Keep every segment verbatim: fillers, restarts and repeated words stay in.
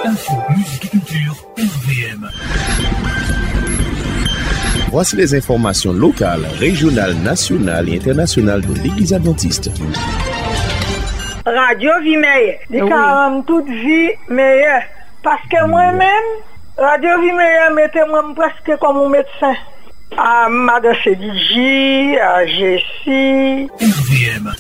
Info, musique, culture, R V M. Voici les informations locales, régionales, nationales et internationales de l'Église adventiste. Radio Vie Meilleure. Dit oui. Toute vie meilleure. Parce que oui. Moi-même, Radio Vie Meilleure mettait moi presque comme un médecin. À Madame Sédigi, à Jessie. R V M.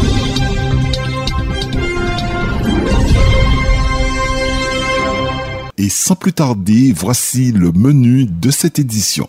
Et sans plus tarder, voici le menu de cette édition.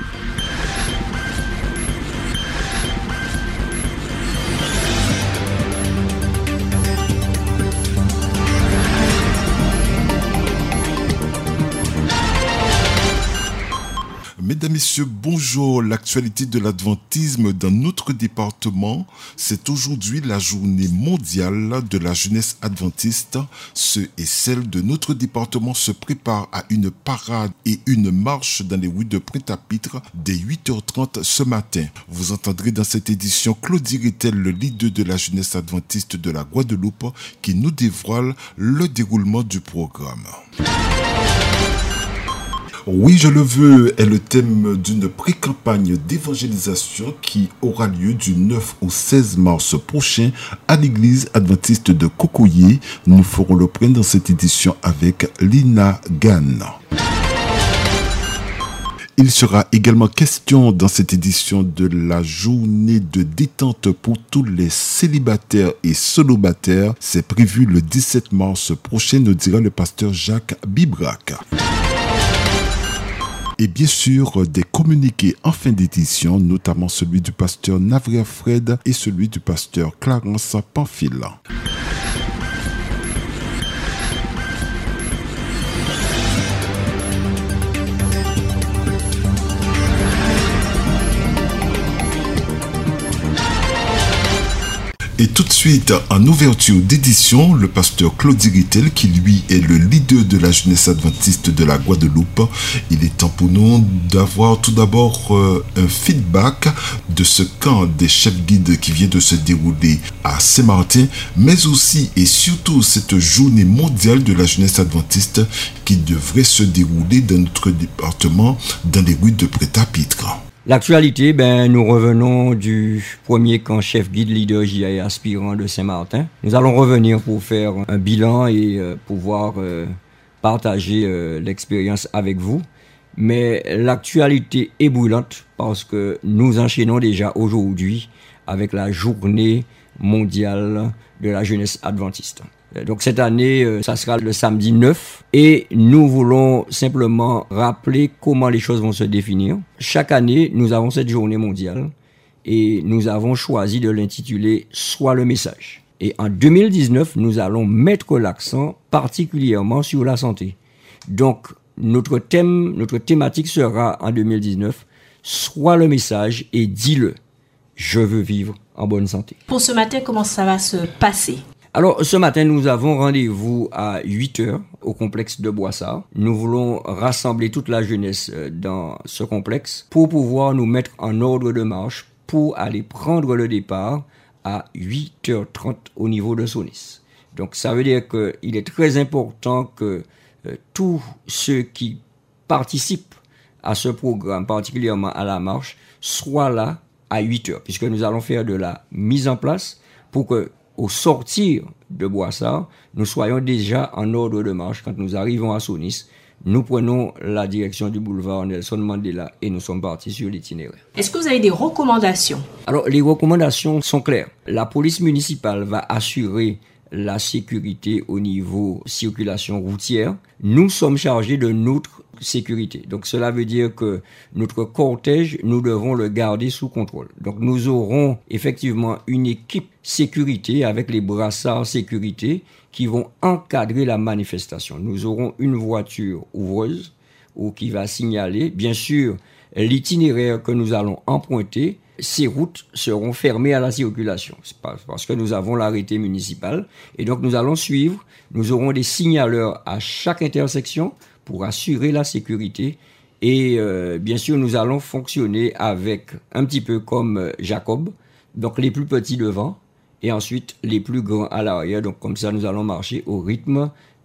Mesdames, Messieurs, bonjour. L'actualité de l'adventisme dans notre département, c'est aujourd'hui la journée mondiale de la jeunesse adventiste. Ceux et celles de notre département se préparent à une parade et une marche dans les rues de Pointe-à-Pitre dès huit heures trente ce matin. Vous entendrez dans cette édition Claudie Rettel, le leader de la jeunesse adventiste de la Guadeloupe, qui nous dévoile le déroulement du programme. Oui, je le veux est le thème d'une pré-campagne d'évangélisation qui aura lieu du neuf au seize mars prochain à l'église adventiste de Cocoyer. Nous ferons le point dans cette édition avec Lina Gann. Il sera également question dans cette édition de la journée de détente pour tous les célibataires et solobataires. C'est prévu le dix-sept mars prochain, nous dira le pasteur Jacques Bibrac. Et bien sûr, des communiqués en fin d'édition, notamment celui du pasteur Navria Fred et celui du pasteur Clarence Pamphile. Et tout de suite, en ouverture d'édition, le pasteur Claudie Rettel, qui lui est le leader de la jeunesse adventiste de la Guadeloupe. Il est temps pour nous d'avoir tout d'abord euh, un feedback de ce camp des chefs guides qui vient de se dérouler à Saint-Martin, mais aussi et surtout cette journée mondiale de la jeunesse adventiste qui devrait se dérouler dans notre département, dans les rues de Pointe-à-Pitre. L'actualité, ben, nous revenons du premier camp chef guide leader J A et aspirant de Saint-Martin. Nous allons revenir pour faire un bilan et euh, pouvoir euh, partager euh, l'expérience avec vous. Mais l'actualité est brûlante parce que nous enchaînons déjà aujourd'hui avec la journée mondiale de la jeunesse adventiste. Donc cette année, ça sera le samedi neuf et nous voulons simplement rappeler comment les choses vont se définir. Chaque année, nous avons cette journée mondiale et nous avons choisi de l'intituler « Sois le message ». Et en deux mille dix-neuf, nous allons mettre l'accent particulièrement sur la santé. Donc notre thème, notre thématique sera en deux mille dix-neuf « Sois le message et dis-le, je veux vivre en bonne santé ». Pour ce matin, comment ça va se passer ? Alors, ce matin, nous avons rendez-vous à huit heures au complexe de Boissard. Nous voulons rassembler toute la jeunesse dans ce complexe pour pouvoir nous mettre en ordre de marche pour aller prendre le départ à huit heures trente au niveau de Sonis. Donc, ça veut dire qu'il est très important que euh, tous ceux qui participent à ce programme, particulièrement à la marche, soient là à huit heures, puisque nous allons faire de la mise en place pour que au sortir de Boissard, nous soyons déjà en ordre de marche. Quand nous arrivons à Sonis, nous prenons la direction du boulevard Nelson Mandela et nous sommes partis sur l'itinéraire. Est-ce que vous avez des recommandations ? Alors, les recommandations sont claires. La police municipale va assurer la sécurité au niveau circulation routière. Nous sommes chargés de notre sécurité. Donc cela veut dire que notre cortège, nous devons le garder sous contrôle. Donc nous aurons effectivement une équipe sécurité avec les brassards sécurité qui vont encadrer la manifestation. Nous aurons une voiture ouvreuse ou qui va signaler, bien sûr, l'itinéraire que nous allons emprunter. Ces routes seront fermées à la circulation. C'est parce que nous avons l'arrêté municipal. Et donc, nous allons suivre. Nous aurons des signaleurs à chaque intersection pour assurer la sécurité. Et euh, bien sûr, nous allons fonctionner avec un petit peu comme Jacob. Donc, les plus petits devant et ensuite les plus grands à l'arrière. Donc, comme ça, nous allons marcher au rythme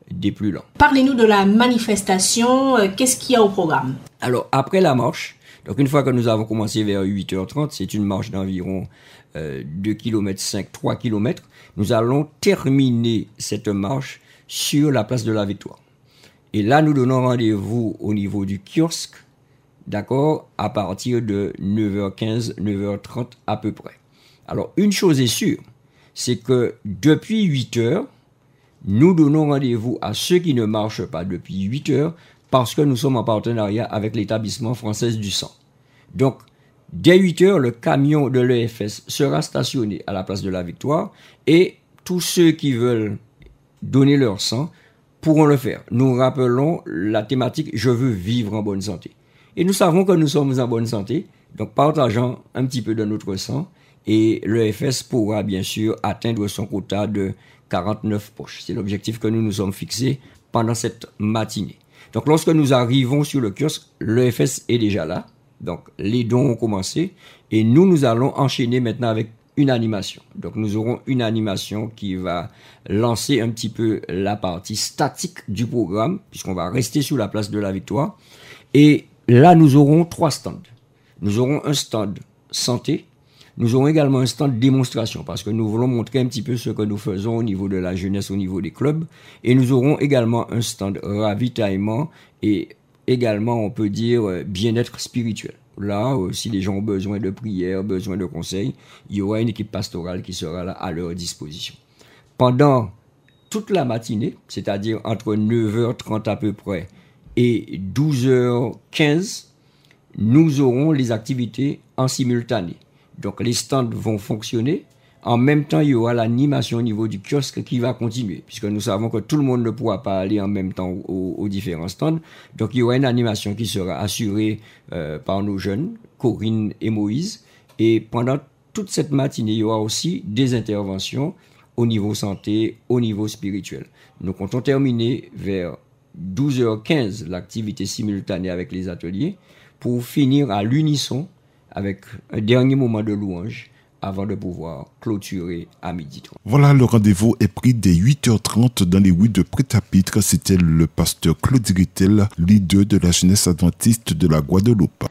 des plus lents. Parlez-nous de la manifestation. Qu'est-ce qu'il y a au programme? Alors, après la marche, donc une fois que nous avons commencé vers huit heures trente, c'est une marche d'environ euh, deux virgule cinq kilomètres, trois kilomètres, nous allons terminer cette marche sur la place de la Victoire. Et là, nous donnons rendez-vous au niveau du kiosque, d'accord, à partir de neuf heures quinze, neuf heures trente à peu près. Alors, une chose est sûre, c'est que depuis huit heures, nous donnons rendez-vous à ceux qui ne marchent pas depuis huit heures parce que nous sommes en partenariat avec l'établissement Française du Sang. Donc, dès huit heures, le camion de l'E F S sera stationné à la place de la Victoire et tous ceux qui veulent donner leur sang pourront le faire. Nous rappelons la thématique « Je veux vivre en bonne santé ». Et nous savons que nous sommes en bonne santé, donc partageons un petit peu de notre sang et l'E F S pourra bien sûr atteindre son quota de quarante-neuf poches. C'est l'objectif que nous nous sommes fixés pendant cette matinée. Donc lorsque nous arrivons sur le kiosque, l'E F S est déjà là. Donc les dons ont commencé et nous, nous allons enchaîner maintenant avec une animation. Donc nous aurons une animation qui va lancer un petit peu la partie statique du programme, puisqu'on va rester sur la place de la Victoire. Et là, nous aurons trois stands. Nous aurons un stand santé. Nous aurons également un stand démonstration, parce que nous voulons montrer un petit peu ce que nous faisons au niveau de la jeunesse, au niveau des clubs. Et nous aurons également un stand ravitaillement et également, on peut dire, bien-être spirituel. Là, si les gens ont besoin de prières, besoin de conseils, il y aura une équipe pastorale qui sera là à leur disposition. Pendant toute la matinée, c'est-à-dire entre neuf heures trente à peu près et douze heures quinze, nous aurons les activités en simultané. Donc les stands vont fonctionner. En même temps, il y aura l'animation au niveau du kiosque qui va continuer, puisque nous savons que tout le monde ne pourra pas aller en même temps aux, aux différents stands. Donc il y aura une animation qui sera assurée euh, par nos jeunes, Corinne et Moïse. Et pendant toute cette matinée, il y aura aussi des interventions au niveau santé, au niveau spirituel. Nous comptons terminer vers douze heures quinze l'activité simultanée avec les ateliers pour finir à l'unisson avec un dernier moment de louange avant de pouvoir clôturer à midi trente. Voilà, le rendez-vous est pris dès huit heures trente dans les rues de Prêt-à-Pitre. C'était le pasteur Claude Ritel, leader de la jeunesse adventiste de la Guadeloupe.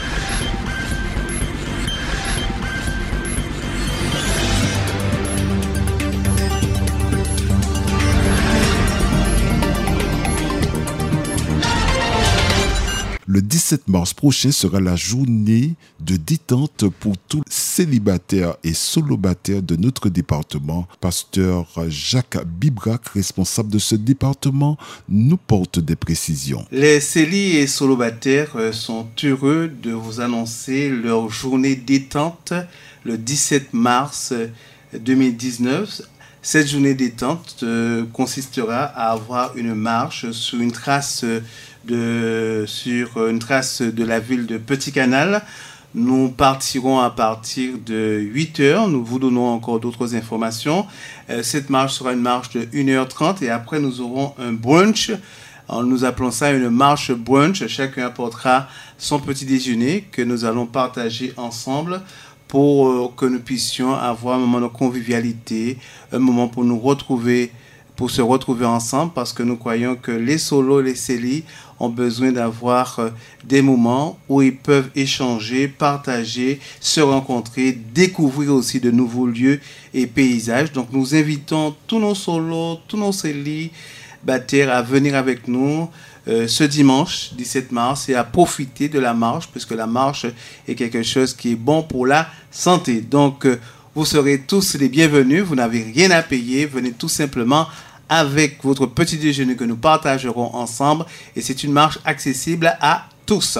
Le dix-sept mars prochain sera la journée de détente pour tous les célibataires et solobataires de notre département. Pasteur Jacques Bibrac, responsable de ce département, nous porte des précisions. Les céli et solobataires sont heureux de vous annoncer leur journée détente le dix-sept mars deux mille dix-neuf. Cette journée détente euh, consistera à avoir une marche sur une trace de, sur une trace de la ville de Petit Canal. Nous partirons à partir de huit heures. Nous vous donnons encore d'autres informations. Euh, cette marche sera une marche de une heure trente et après nous aurons un brunch. Alors, nous appelons ça une marche brunch. Chacun apportera son petit déjeuner que nous allons partager ensemble, pour euh, que nous puissions avoir un moment de convivialité, un moment pour nous retrouver, pour se retrouver ensemble, parce que nous croyons que les solos, les célis ont besoin d'avoir euh, des moments où ils peuvent échanger, partager, se rencontrer, découvrir aussi de nouveaux lieux et paysages. Donc nous invitons tous nos solos, tous nos célis, bataires à venir avec nous Euh, ce dimanche dix-sept mars et à profiter de la marche, puisque la marche est quelque chose qui est bon pour la santé. Donc, euh, vous serez tous les bienvenus, vous n'avez rien à payer, venez tout simplement avec votre petit déjeuner que nous partagerons ensemble et c'est une marche accessible à tous.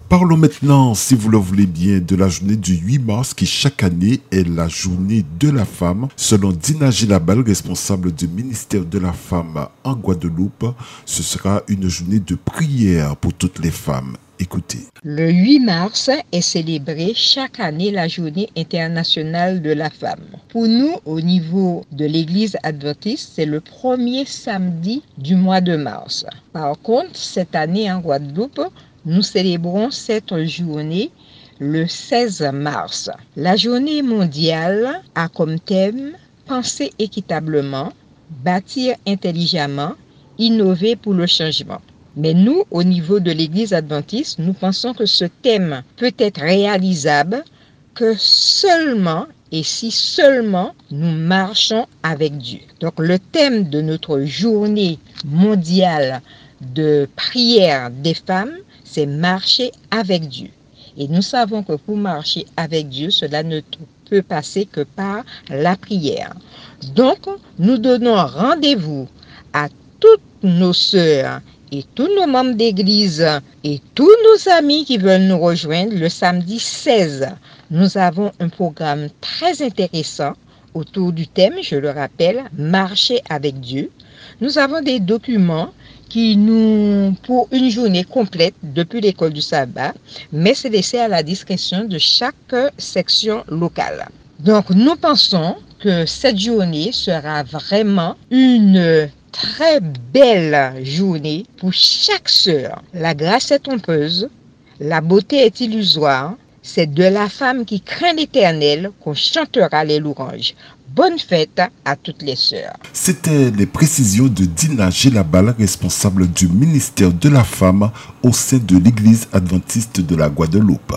Parlons maintenant, si vous le voulez bien, de la journée du huit mars qui chaque année est la journée de la femme. Selon Dina Gilabal, responsable du ministère de la Femme en Guadeloupe, ce sera une journée de prière pour toutes les femmes. Écoutez. Le huit mars est célébrée chaque année la journée internationale de la femme. Pour nous, au niveau de l'Église adventiste, c'est le premier samedi du mois de mars. Par contre, cette année en Guadeloupe, nous célébrons cette journée le seize mars. La journée mondiale a comme thème « Penser équitablement, bâtir intelligemment, innover pour le changement ». Mais nous, au niveau de l'Église adventiste, nous pensons que ce thème peut être réalisable que seulement et si seulement nous marchons avec Dieu. Donc le thème de notre journée mondiale de prière des femmes, c'est marcher avec Dieu. Et nous savons que pour marcher avec Dieu, cela ne peut passer que par la prière. Donc, nous donnons rendez-vous à toutes nos sœurs et tous nos membres d'église et tous nos amis qui veulent nous rejoindre le samedi seize. Nous avons un programme très intéressant autour du thème, je le rappelle, marcher avec Dieu. Nous avons des documents qui nous, pour une journée complète depuis l'école du sabbat, mais c'est laissé à la discrétion de chaque section locale. Donc nous pensons que cette journée sera vraiment une très belle journée pour chaque sœur. La grâce est trompeuse, la beauté est illusoire, c'est de la femme qui craint l'Éternel qu'on chantera les louanges. Bonne fête à toutes les sœurs. C'était les précisions de Dina Gilabal, responsable du ministère de la Femme au sein de l'Église adventiste de la Guadeloupe.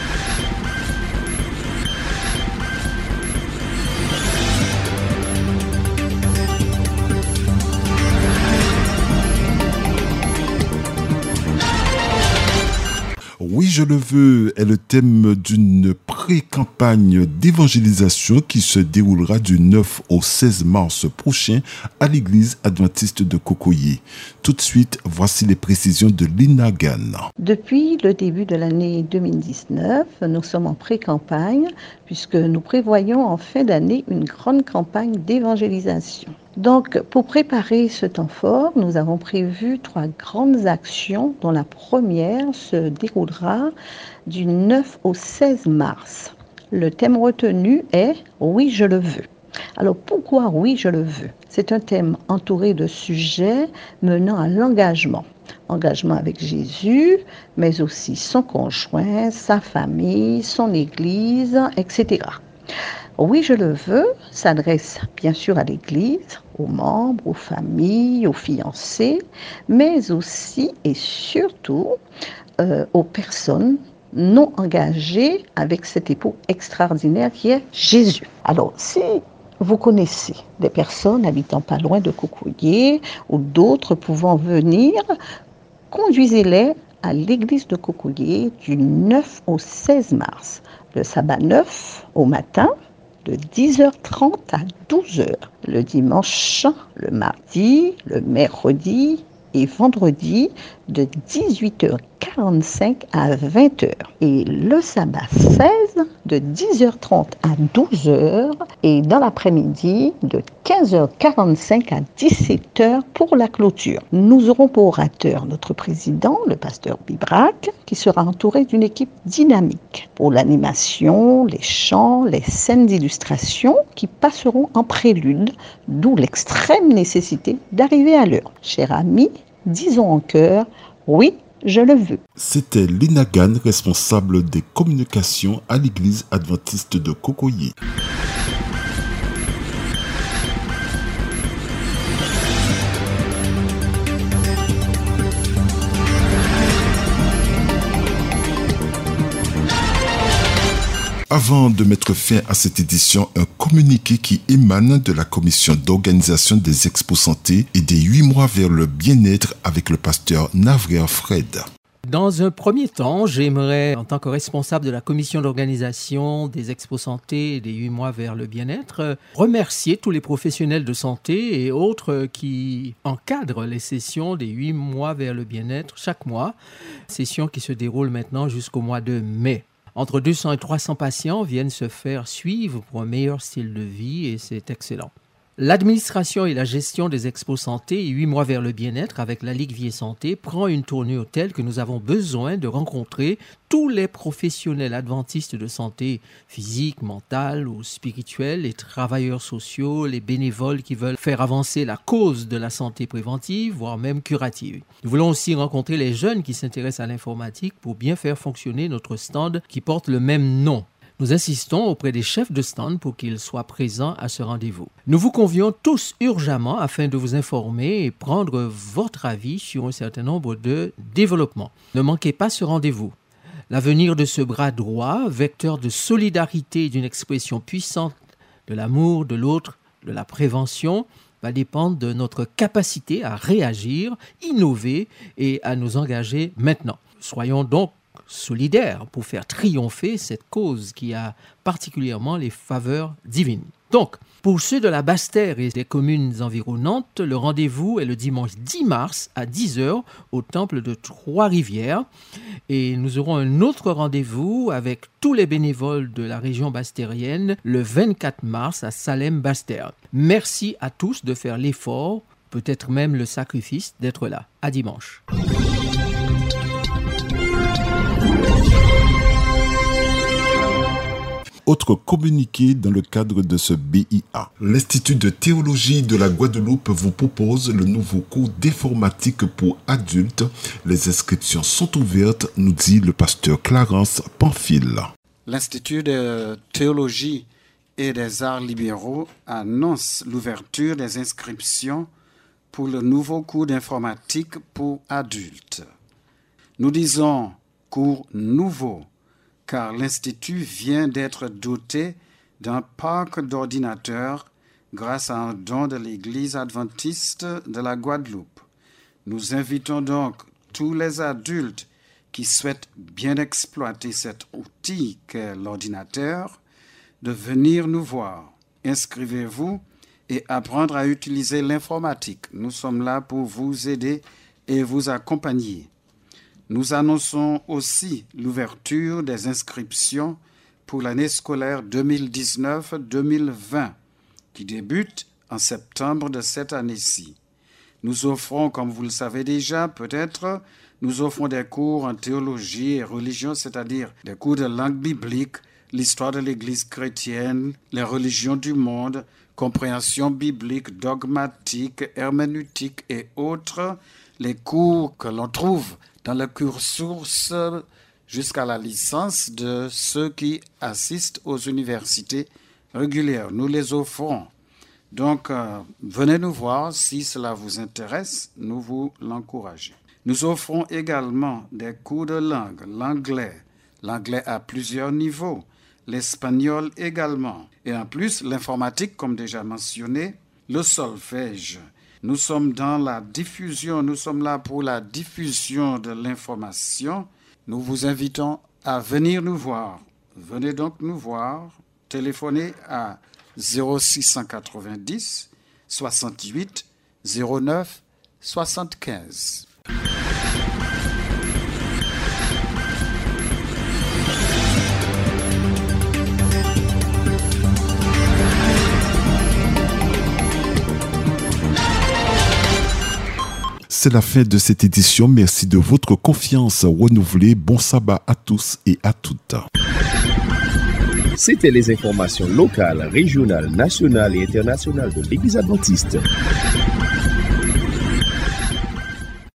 Oui, je le veux est le thème d'une pré-campagne d'évangélisation qui se déroulera du neuf au seize mars prochain à l'église adventiste de Cocoyer. Tout de suite, voici les précisions de Lina Gann. Depuis le début de l'année deux mille dix-neuf, nous sommes en pré-campagne puisque nous prévoyons en fin d'année une grande campagne d'évangélisation. Donc, pour préparer ce temps fort, nous avons prévu trois grandes actions dont la première se déroulera du neuf au seize mars. Le thème retenu est « Oui, je le veux ». Alors, pourquoi « Oui, je le veux » ? C'est un thème entouré de sujets menant à l'engagement. Engagement avec Jésus, mais aussi son conjoint, sa famille, son église, et cetera. Oui, je le veux s'adresse bien sûr à l'Église, aux membres, aux familles, aux fiancés, mais aussi et surtout euh, aux personnes non engagées avec cet époux extraordinaire qui est Jésus. Alors, si vous connaissez des personnes habitant pas loin de Cocoyer ou d'autres pouvant venir, conduisez-les à l'église de Cocoyer du neuf au seize mars. Le sabbat neuf au matin, de dix heures trente à douze heures. Le dimanche, le mardi, le mercredi et vendredi de dix-huit heures quarante-cinq à vingt heures. Et le sabbat seize de dix heures trente à douze heures et dans l'après-midi de quinze heures quarante-cinq à dix-sept heures pour la clôture. Nous aurons pour orateur notre président, le pasteur Bibrac, qui sera entouré d'une équipe dynamique pour l'animation, les chants, les scènes d'illustration qui passeront en prélude, d'où l'extrême nécessité d'arriver à l'heure. Chers amis, disons en chœur, oui, je le veux. C'était Lina Gann, responsable des communications à l'église adventiste de Cocoyer. Avant de mettre fin à cette édition, un communiqué qui émane de la commission d'organisation des Expos Santé et des huit mois vers le bien-être avec le pasteur Navria Fred. Dans un premier temps, j'aimerais, en tant que responsable de la commission d'organisation des Expos Santé et des huit mois vers le bien-être, remercier tous les professionnels de santé et autres qui encadrent les sessions des huit mois vers le bien-être chaque mois, sessions qui se déroulent maintenant jusqu'au mois de mai. Entre deux cents et trois cents patients viennent se faire suivre pour un meilleur style de vie et c'est excellent. L'administration et la gestion des Expos Santé et huit mois vers le bien-être avec la Ligue Vie et Santé prend une tournure telle que nous avons besoin de rencontrer tous les professionnels adventistes de santé physique, mentale ou spirituelle, les travailleurs sociaux, les bénévoles qui veulent faire avancer la cause de la santé préventive, voire même curative. Nous voulons aussi rencontrer les jeunes qui s'intéressent à l'informatique pour bien faire fonctionner notre stand qui porte le même nom. Nous insistons auprès des chefs de stand pour qu'ils soient présents à ce rendez-vous. Nous vous convions tous urgemment afin de vous informer et prendre votre avis sur un certain nombre de développements. Ne manquez pas ce rendez-vous. L'avenir de ce bras droit, vecteur de solidarité et d'une expression puissante de l'amour de l'autre, de la prévention, va dépendre de notre capacité à réagir, innover et à nous engager maintenant. Soyons donc solidaires pour faire triompher cette cause qui a particulièrement les faveurs divines. Donc, pour ceux de la Basse-Terre et des communes environnantes, le rendez-vous est le dimanche dix mars à dix heures au temple de Trois-Rivières. Et nous aurons un autre rendez-vous avec tous les bénévoles de la région basse-terrienne le vingt-quatre mars à Salem-Basse-Terre. Merci à tous de faire l'effort, peut-être même le sacrifice d'être là. À dimanche. Autre communiqué dans le cadre de ce B I A. L'Institut de théologie de la Guadeloupe vous propose le nouveau cours d'informatique pour adultes. Les inscriptions sont ouvertes, nous dit le pasteur Clarence Pamphile. L'Institut de théologie et des arts libéraux annonce l'ouverture des inscriptions pour le nouveau cours d'informatique pour adultes. Nous disons cours nouveau, car l'Institut vient d'être doté d'un parc d'ordinateurs grâce à un don de l'Église adventiste de la Guadeloupe. Nous invitons donc tous les adultes qui souhaitent bien exploiter cet outil qu'est l'ordinateur de venir nous voir. Inscrivez-vous et apprendre à utiliser l'informatique. Nous sommes là pour vous aider et vous accompagner. Nous annonçons aussi l'ouverture des inscriptions pour l'année scolaire deux mille dix-neuf deux mille vingt, qui débute en septembre de cette année-ci. Nous offrons, comme vous le savez déjà, peut-être, nous offrons des cours en théologie et religion, c'est-à-dire des cours de langue biblique, l'histoire de l'Église chrétienne, les religions du monde, compréhension biblique, dogmatique, herméneutique et autres, les cours que l'on trouve dans le cursus jusqu'à la licence de ceux qui assistent aux universités régulières. Nous les offrons. Donc, euh, venez nous voir si cela vous intéresse, nous vous l'encourageons. Nous offrons également des cours de langue, l'anglais, l'anglais à plusieurs niveaux, l'espagnol également, et en plus l'informatique, comme déjà mentionné, le solfège. Nous sommes dans la diffusion, nous sommes là pour la diffusion de l'information. Nous vous invitons à venir nous voir. Venez donc nous voir. Téléphonez à zéro six cent quatre-vingt-dix soixante-huit zéro neuf soixante-quinze. C'est la fin de cette édition. Merci de votre confiance renouvelée. Bon sabbat à tous et à toutes. C'était les informations locales, régionales, nationales et internationales de l'Église adventiste.